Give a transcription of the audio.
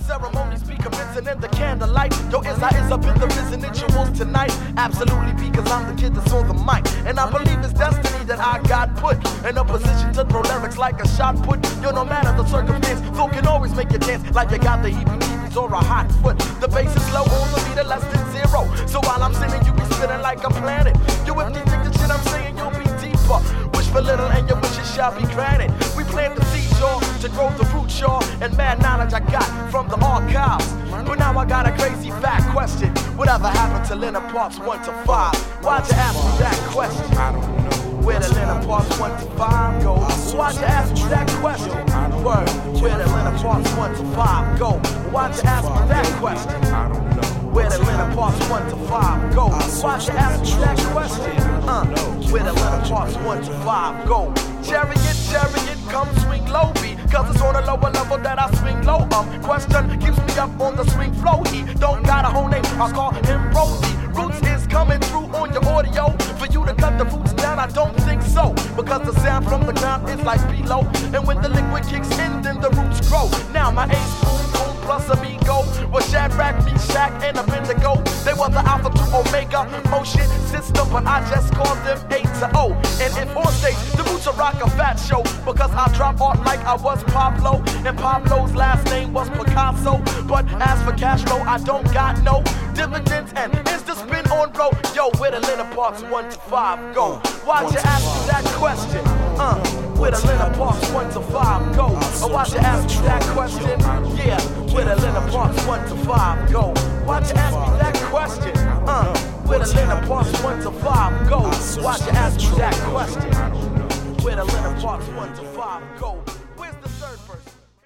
ceremonies be commencing in the candlelight. Yo, is up in the rituals tonight? Absolutely, because I'm the kid that's on the mic. And I believe it's destiny that I got put in a position to throw lyrics like a shot put. Yo, no matter the circumstance, flow can always make you dance like you got the heebie-jeebies or a hot foot. The bass is low on the meter, less than zero. So while I'm singing, you be spinning like a planet. Yo, if you think the shit I'm saying, you'll be deeper. Wish for little and your wishes shall be granted. We plant the seed, y'all, to grow the fruit, y'all. And mad knowledge I got from the archives. But now I got a crazy fact question. Whatever happened to Linda Parks 1 to 5? Why'd you ask me that question? I don't know. Where the Linda Parks 1 to 5 go? Why'd you ask me that question? Word. Where the Linda Parks 1 to 5 go? Why'd you ask me that question? I don't know. Where the Linda Parks 1 to 5 go? Why'd you ask me that question? Where the Linda Parks 1 to 5 go? Chariot, come swing low, B. Cause it's on a lower level that I swing low. Question keeps me up on the swing flow. He don't got a whole name, I call him Rosie. Roots is coming through on your audio. For you to cut the roots down, I don't think so. Because the sound from the ground is like below. And when the liquid kicks in, then the roots grow. Now my ace boom plus amigo was Shadrach, Meshach, and Abednego. They were the Alpha to Omega motion system, but I just called them A to O. And if on stage, the roots will rock a fat show. Because I drop art like I was Pablo. And Pablo's last name was Picasso. But as for cash flow, I don't got no dividends. And is the spin on road? Yo, where the Linda Parks 1 to 5 go? Why'd you ask me that question? Where the Linda Parks 1 to 5 go? Or why'd you ask me that question? Yeah, where the Linda Parks 1 to 5 go? Why'd you ask me that question? Where the Linda Parks 1 to 5 go? Why'd you ask me that question? Where the Linda Parks 1 to 5 go?